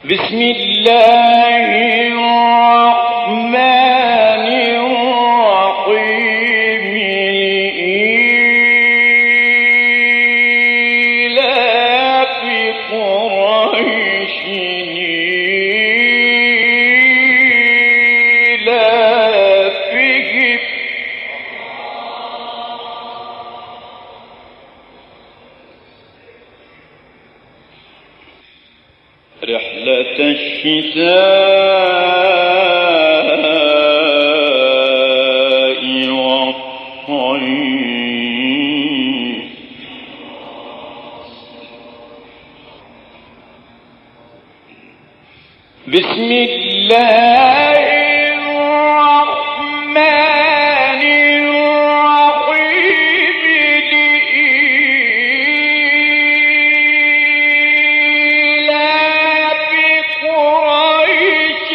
بسم الله الرحمن الرحيم إيلاف قريش إيلافهم رحلة الشتاء والصيف بسم الله الرحمن الرحيم لإيلاف قريش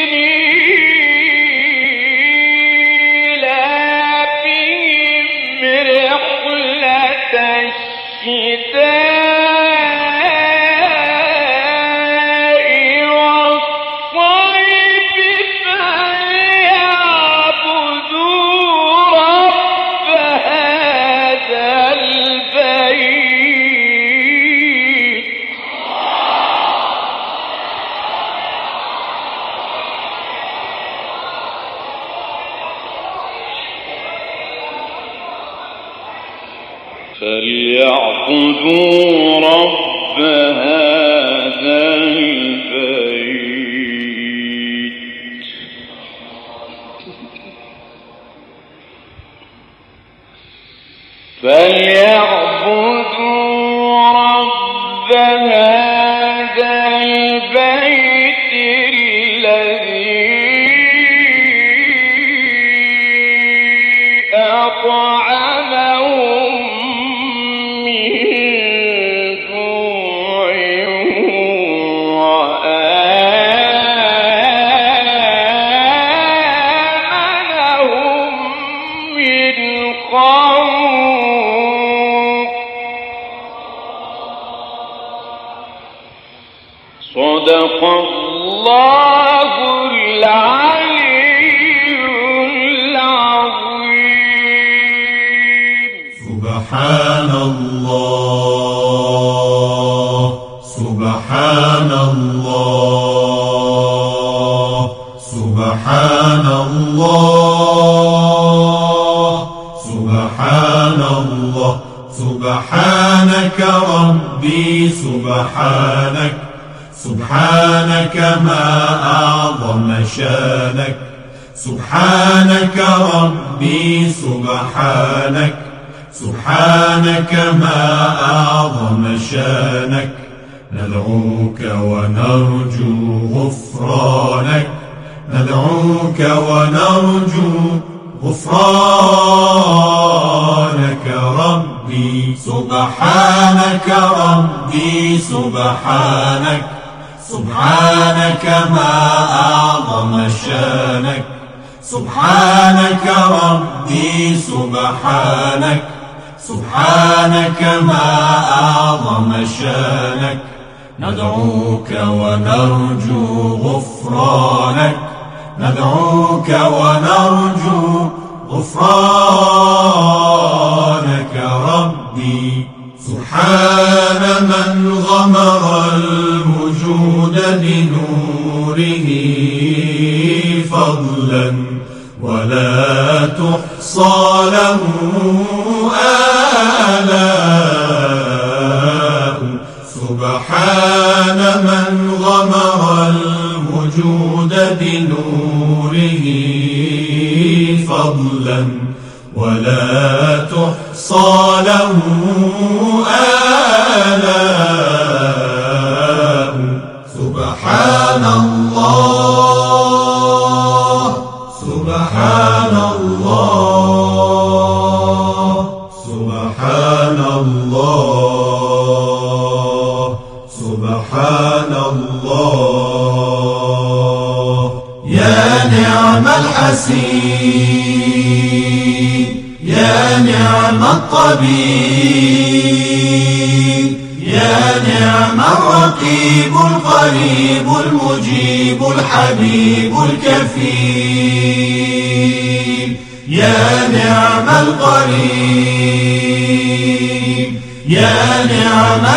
إيلافهم رحلة الشتاء والصيف فليعبدوا رب هذا البيت فليعبدوا رب هذا البيت فليعبدوا رب هذا البيت الذي أطعمهم من جوع وآمنهم من خوف صدق الله العلي العظيم. سبحان الله سبحان الله سبحان الله سبحان الله سبحانك ربي سبحانك سبحانك ما أعظم شانك سبحانك ربي سبحانك سبحانك ما أعظم شانك ندعوك ونرجو غفرانك ندعوك ونرجو غفرانك ربي سبحانك ربي سبحانك سبحانك ما أعظم شانك سبحانك ربي سبحانك سبحانك ما أعظم شانك ندعوك ونرجو غفرانك ندعوك ونرجو غفرانك ربي سبحان من غمر الوجود بنوره فضلا ولا تحصى له آلاء سبحان من غمر الوجود بنوره فضلا ولا تحصى له آلاء سبحان الله سبحان الله سبحان الله سبحان الله يا نعم الحسين يا نعم الطبيب يا نعم الرقيب القريب المجيب الحبيب الكفيل يا نعم القريب يا نعم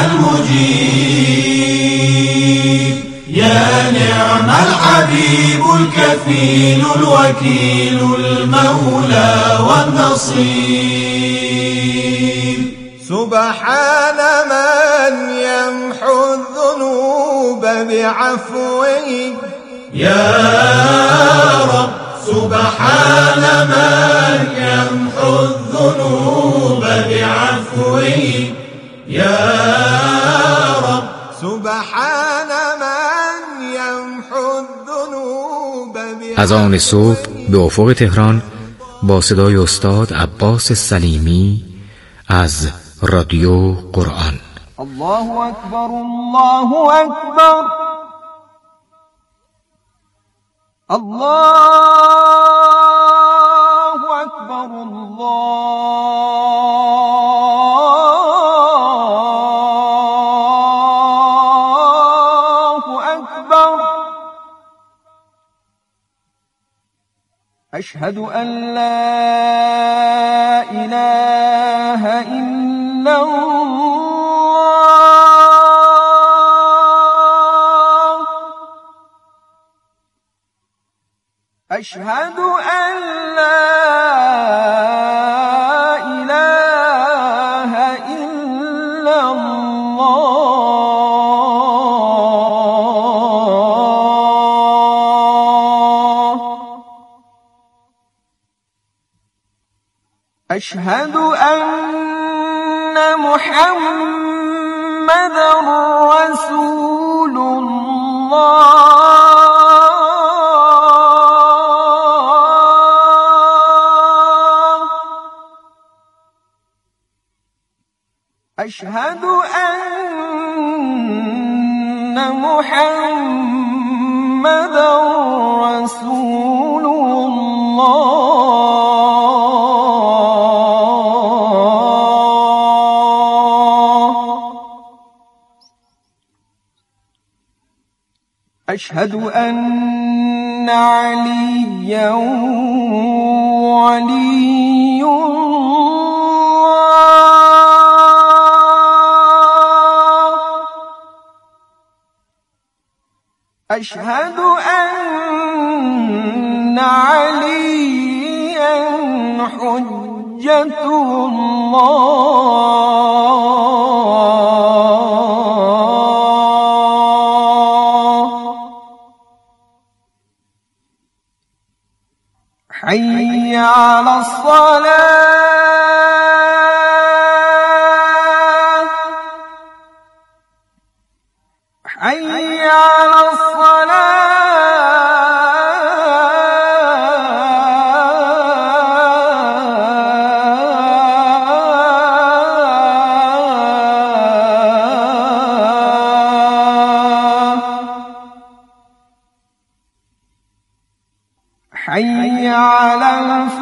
المجيب يا نعم الحبيب الكفيل الوكيل المولى والنصير سبحان من يمحو الذنوب بعفوه يا رب سبحان من يمحو الذنوب بعفوه يا رب سبحان من يمحو الذنوب بعفوه. از آن صبح به افق تهران با صدای استاد عباس سلیمی از رادیو قرآن. الله اکبر الله اکبر الله اکبر الله اکبر. اشهد ان لا اله الا الله. اشهد ان لا اله الا الله. اشهد ان محمدا رسول الله. أشهد أن محمدا رسول الله. أشهد أن عليا ولي أشهد أن عليا حجة الله. حي على الصلاة حي على حي على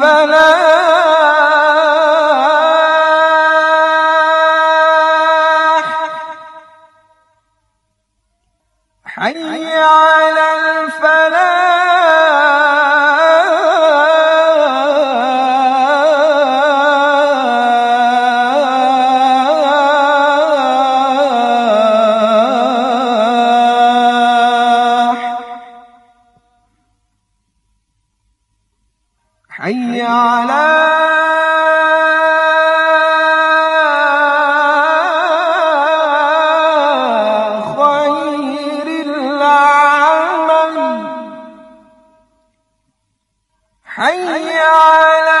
الفلاح حي على الفلاح حي على خير العمل حي على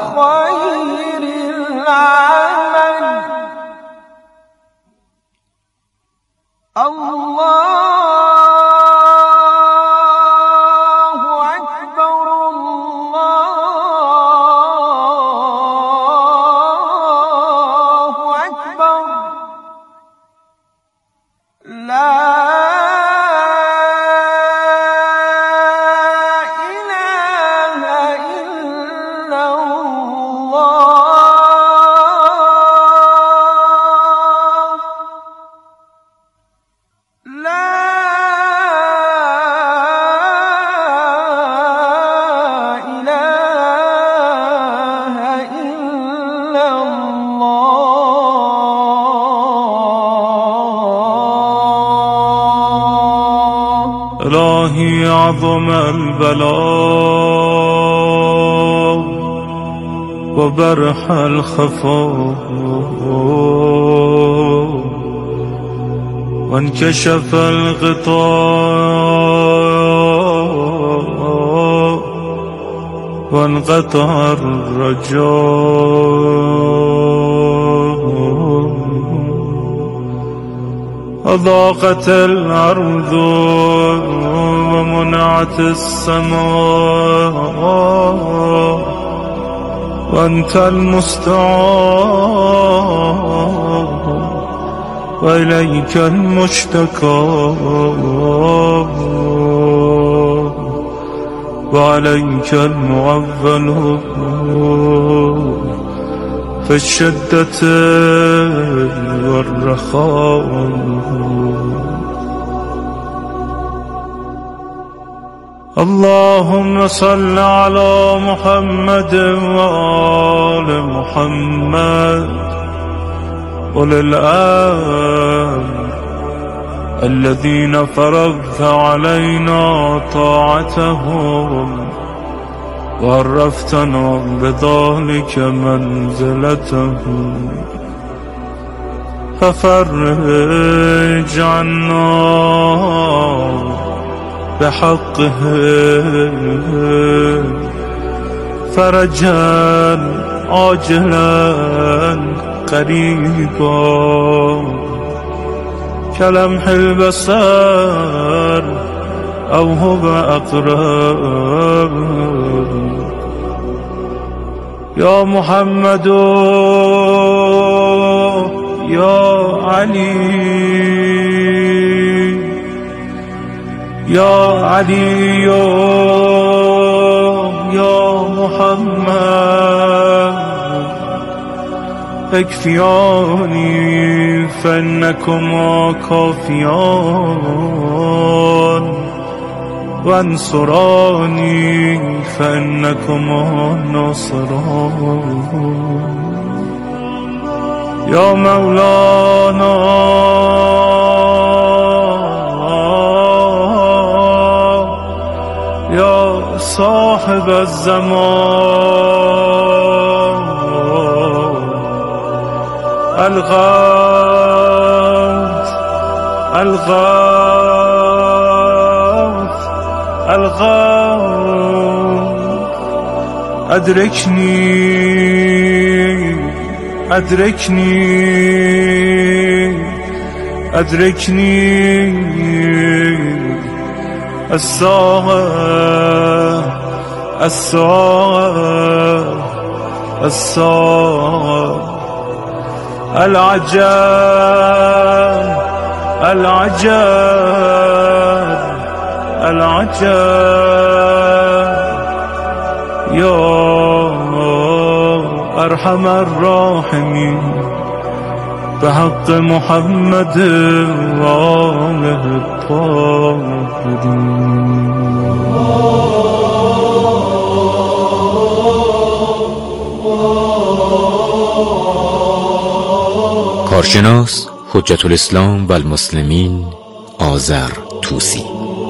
خير العمل إلهي عظم البلاء وبرح الخفاء وانكشف الغطاء وانقطع الرجاء وضاقت الأرض ومنعت السماء وأنت المستعان وإليك المشتكى وعليك المعول في الشدة والرخاء. اللهم صل على محمد وآل محمد أولي الأمر الذين فرضت علينا طاعتهم وعرفتنا بذلك منزلتهم ففرج عنا بحقه فرجا عاجلا قريبا كلمح البصر أو هو أقرب. يا محمد يا علي يا علي يا محمد اكفياني فإنكما كافيان وانصراني فإنكما ناصران. يا مولانا يا صاحب الزمان الغوث الغوث الغوث أدركني أدركني أدركني الساعة الساعة الساعة العجاب العجاب العجاب. يا أرحم الراحمين بحق محمد وآله الطاهرين. کارشناس حجت الاسلام و المسلمین آذر طوسی.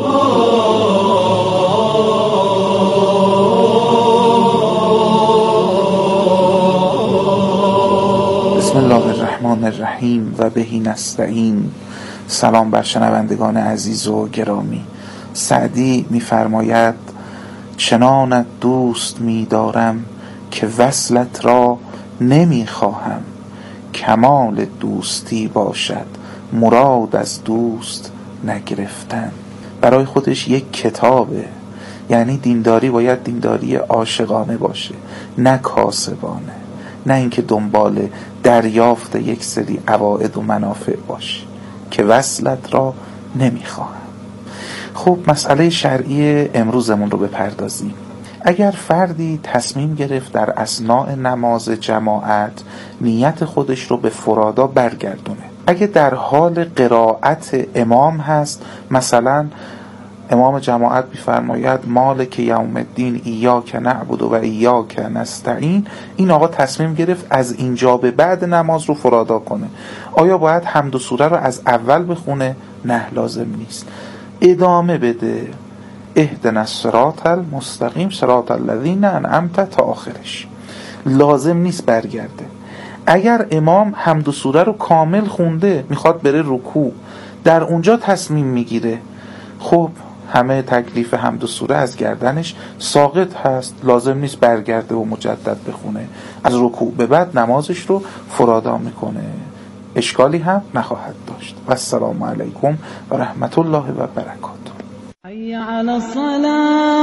بسم الله الرحمن الرحیم و بهی نستعین. سلام بر شنوندگان عزیز و گرامی. سعدی می‌فرماید چنانت دوست می‌دارم که وصلت را نمی‌خواهم، کمال دوستی باشد مراد از دوست نگرفتن. برای خودش یک کتابه. یعنی دینداری باید دینداری عاشقانه باشه، نه کاسبانه، نه اینکه دنبال دریافت یک سری عواید و منافع باشه. که وصلت را نمیخواهم. خب مسئله شرعی امروزمون رو بپردازیم. اگر فردی تصمیم گرفت در اثناء نماز جماعت نیت خودش رو به فرادا برگردونه، اگه در حال قرائت امام هست، مثلا امام جماعت می‌فرماید مالک یوم الدین ایاک نعبد و ایاک نستعین، این آقا تصمیم گرفت از اینجا به بعد نماز رو فرادا کنه. آیا باید حمد و سوره رو از اول بخونه؟ نه، لازم نیست. ادامه بده. اهدنا الصراط المستقیم صراط الذین انعمت تا آخرش. لازم نیست برگرده. اگر امام حمد و سوره رو کامل خونده میخواد بره رکوع، در اونجا تصمیم میگیره، خب همه تکلیف حمد و سوره از گردنش ساقط هست، لازم نیست برگرده و مجدد بخونه. از رکوع به بعد نمازش رو فرادا میکنه، اشکالی هم نخواهد داشت. و السلام علیکم و رحمت الله و برکاته. حي على الصلاة.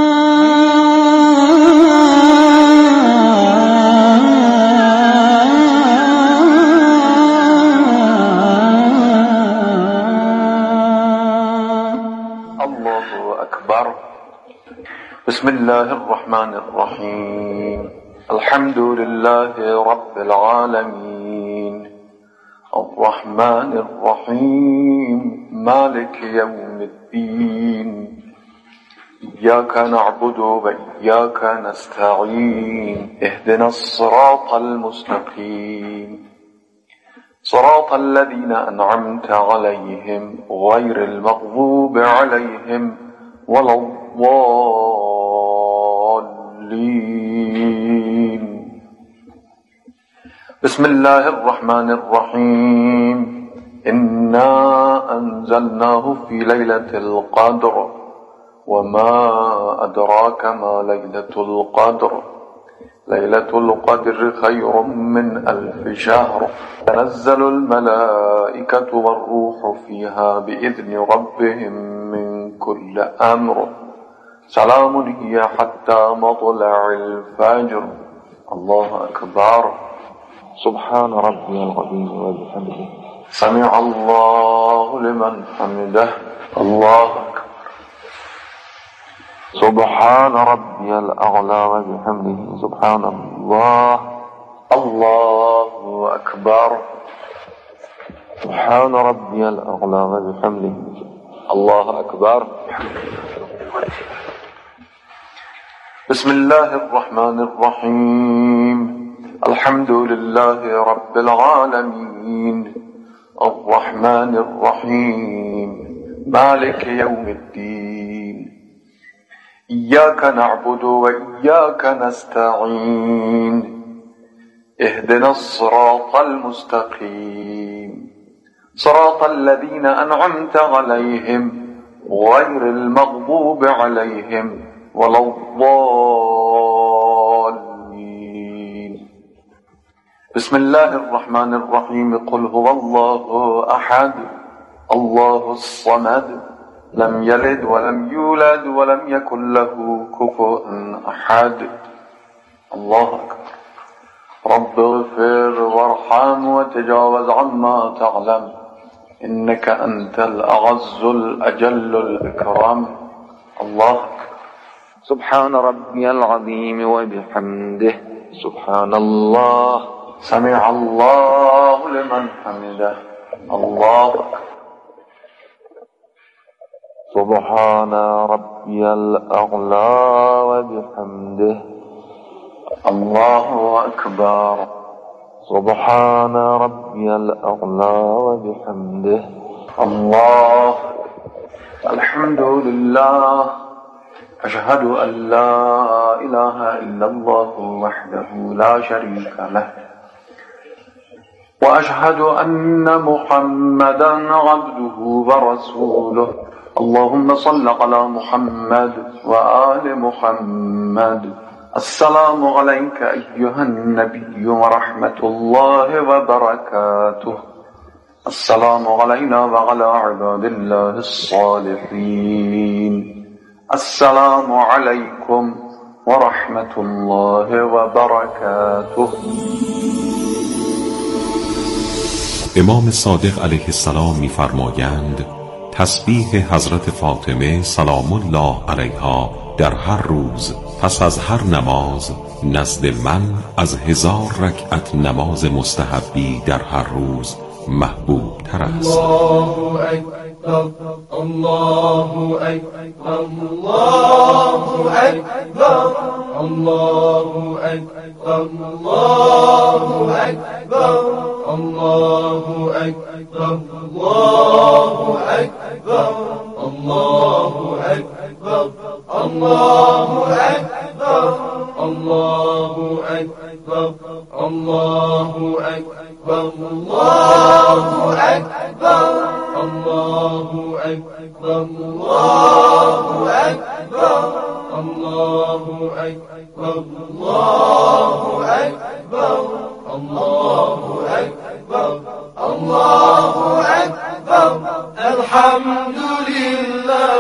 الله أكبر. بسم الله الرحمن الرحيم. الحمد لله رب العالمين الرحمن الرحيم مالك يوم الدين إياك نعبد وإياك نستعين اهدنا الصراط المستقيم صراط الذين أنعمت عليهم غير المغضوب عليهم ولا الضالين. بسم الله الرحمن الرحيم. إنا أنزلناه في ليلة القدر وما أدراك ما ليلة القدر ليلة القدر خير من 1000 شهر تنزل الملائكة والروح فيها بإذن ربهم من كل أمر سلام هي حتى مطلع الفجر. الله أكبر. سبحان ربي العظيم وبحمده سمع الله لمن حمده. الله أكبر. سبحان ربي الأعلى وبحمده سبحان الله. الله أكبر. سبحان ربي الأعلى وبحمده الله أكبر. بسم الله الرحمن الرحيم. الحمد لله رب العالمين الرحمن الرحيم مالك يوم الدين إياك نعبد وإياك نستعين اهدنا الصراط المستقيم صراط الذين أنعمت عليهم غير المغضوب عليهم ولا الضالين. بسم الله الرحمن الرحيم. قل هو الله أحد الله الصمد لم يلد ولم يولد ولم يكن له كفوا أحد. الله أكبر. رب اغفر وارحم وتجاوز عما تعلم إنك أنت الأعز الأجل الأكرم. الله أكبر. سبحان ربي العظيم وبحمده سبحان الله. سمع الله لمن حمده. الله أكبر. سبحان ربي الأعلى وبحمده الله أكبر. سبحان ربي الأعلى وبحمده الله. الحمد لله. أشهد أن لا إله إلا الله وحده لا شريك له وأشهد أن محمدا عبده ورسوله. اللهم صل على محمد وآل محمد. السلام عليك أيها النبي ورحمة الله وبركاته. السلام علينا وعلى عباد الله الصالحين. السلام عليكم ورحمة الله وبركاته. امام صادق علیه السلام می‌فرمایند تسبیح حضرت فاطمه سلام الله علیها در هر روز پس از هر نماز نزد من از 1000 رکعت نماز مستحبی در هر روز محبوب تر است. الله أكبر الله أكبر الله أكبر الله أكبر الله أكبر الله أكبر الله أكبر الله أكبر الله أكبر الله أكبر الله أكبر الله أكبر الله أكبر الله أكبر الله أكبر الله أكبر الله أكبر الله أكبر الحمد لله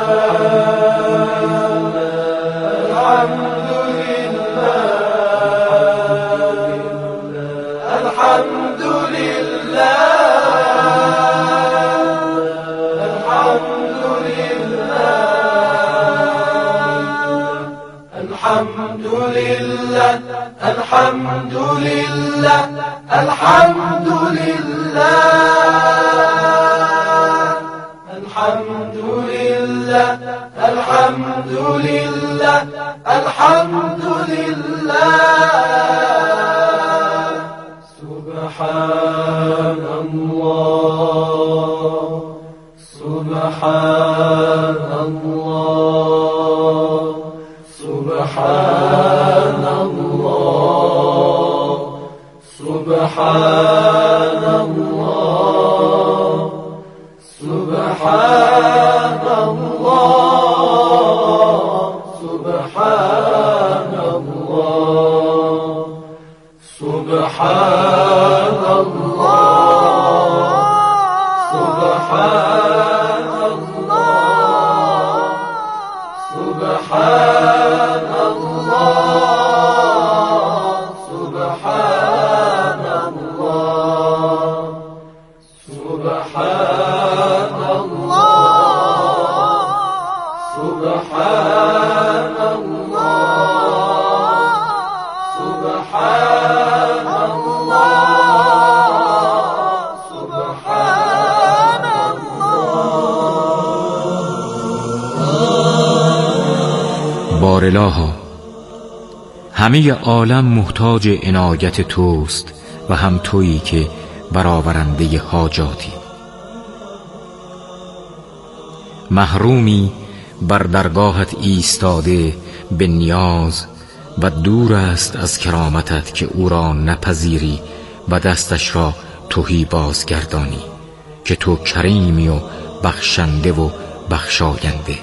الحمد لله الحمد لله الحمد لله الحمد لله الحمد لله الحمد لله الحمد لله الحمد لله الحمد لله سبحان الله سبحان الله سبحان الله سبحان الله سبحان الله سبحان الله سبحان الله سبحان الله سبحان الله سبحان الله سبحان الله سبحان الله سبحان الله سبحان الله بارالها، همه عالم محتاج عنایت توست و هم تویی که برآورنده حاجاتی. محرومی بر درگاهت ایستاده به نیاز و دور است از کرامتت که او را نپذیری و دستش را تهی بازگردانی که تو کریمی و بخشنده و بخشاینده.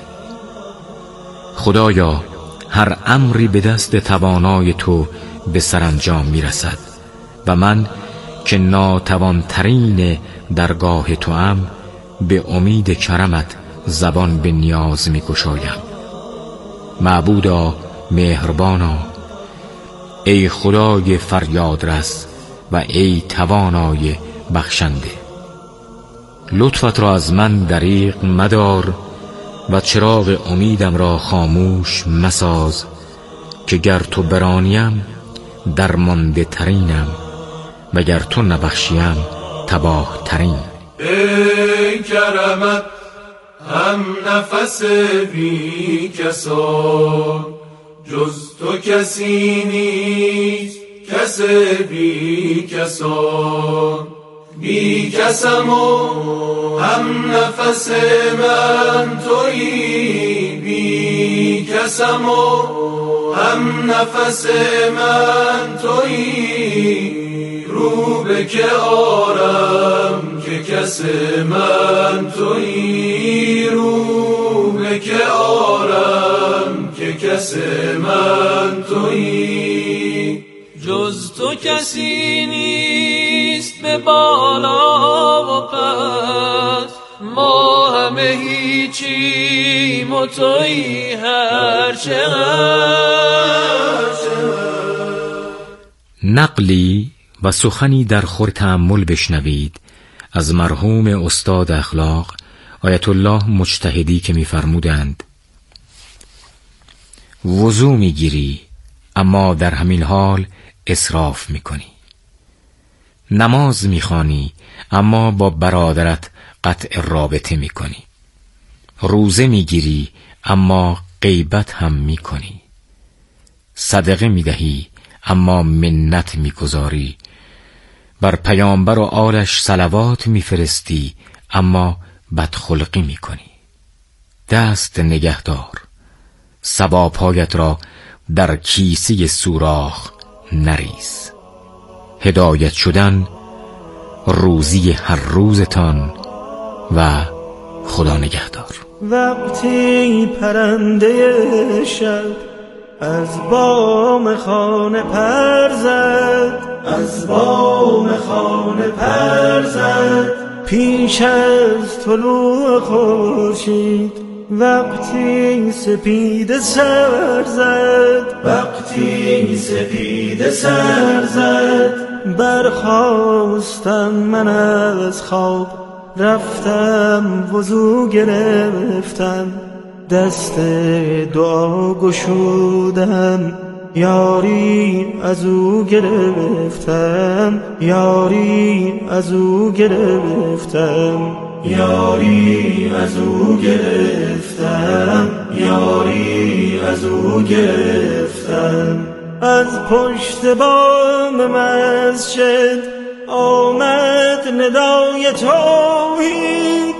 خدایا، هر امری به دست توانای تو به سرانجام میرسد و من که ناتوانترین درگاه توام به امید کرمت زبان به نیاز می گشایم. معبودا مهربانا، ای خدای فریادرس و ای توانای بخشنده، لطفت را از من دریغ مدار و چراغ امیدم را خاموش مساز که گر تو برانیم درمانده ترینم و گر تو نبخشیم تباه ترین. ای کرمت هم نفس بی کسان، جز تو کسی نیست کس بی کسان. بی کسم و هم نفس من تویی، بی کسم و هم نفس من تویی. رو به که آرم که کس من تویی، رو به که آرم که کس من تویی. جز تو کسی نیست به بالا و پس، ما همه هیچیم و تویی هرچه هست. نقلی و سخنی در خور تأمل بشنوید از مرحوم استاد اخلاق آیت الله مجتهدی که می‌فرمودند: وضو می‌گیری اما در همین حال اسراف می‌کنی، نماز می‌خوانی اما با برادرت قطع رابطه می‌کنی، روزه می‌گیری اما غیبت هم می‌کنی، صدقه می‌دهی اما منت می‌گذاری، بر پیامبر و آلش صلوات می‌فرستی اما بدخلقی می‌کنی. دست نگهدار ثواب‌هایت را در کیسه سوراخ نریز. هدایت شدن روزی هر روزتان و خدا نگهدار. وقتی پرنده شب از بام خانه پر زد، از بام خانه پر زد، پیش از طلوع خورشید وقتی سپیده سر زد، وقتی سپیده سر زد، برخاستم من از خواب، رفتم وضو گرفتم، دست دعا گشودم، یاری از او گرفتم، یاری از او گرفتم، یاری از او گرفتم، یاری از او گرفتم. از پشت بام مسجد آمد ندای توحید،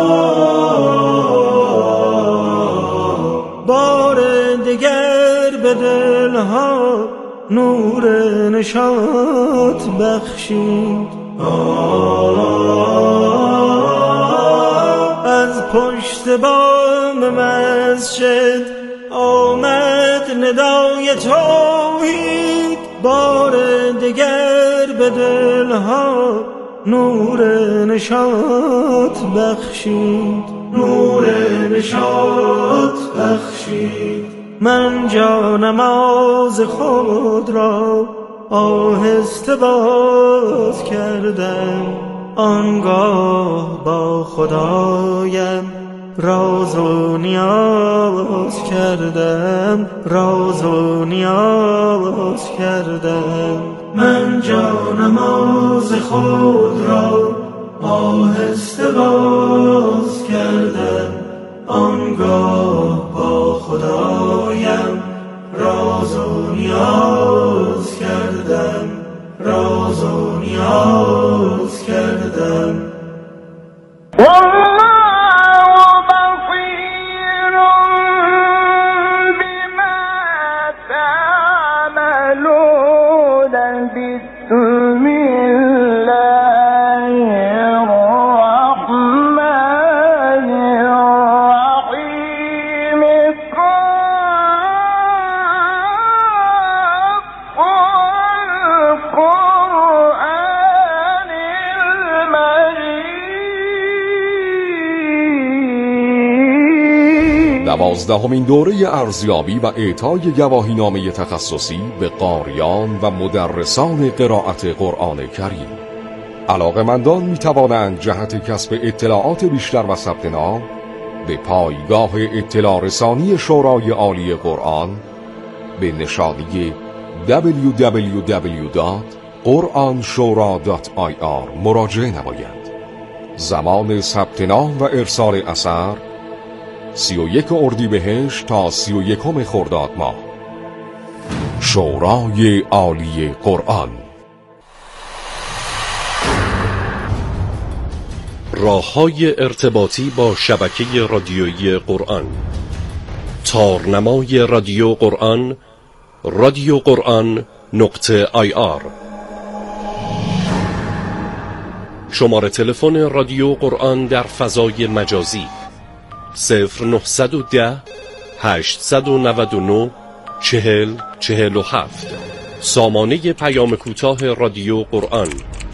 بار دگر به دلها نور نشاط بخشید. از پشت بام مسجد آمد ندای توحید، بار دگر به دلها نور نشاط بخشید، نور نشاط بخشید. من جانماز خود را آهسته باز کردم، آنگاه با خدایم راز و نیاز کردم، راز و نیاز کردم. من جانماز خود را آهسته باز کردم، آنگاه با خدایم راز و نیاز کردم، راز و نیاز کردم. دوازدهمین دوره ارزیابی و اعطای گواهینامه تخصصی به قاریان و مدرسان قرائت قرآن کریم. علاقه‌مندان می‌توانند جهت کسب اطلاعات بیشتر و ثبت نام به پایگاه اطلاع رسانی شورای عالی قرآن به نشانی www.quranshura.ir مراجعه نمایند. زمان ثبت نام و ارسال اثر 31 اردیبهشت تا 31 خرداد ماه. شورای عالی قرآن. راه‌های ارتباطی با شبکه رادیویی قرآن: تارنمای رادیو قرآن radioquran.ir. شماره تلفن رادیو قرآن در فضای مجازی 0910 899 4047. سامانه پیام کوتاه رادیو قرآن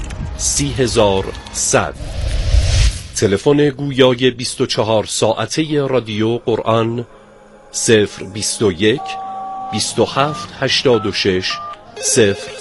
30100. تلفن گویای 24 ساعته رادیو قرآن 021 27 86 0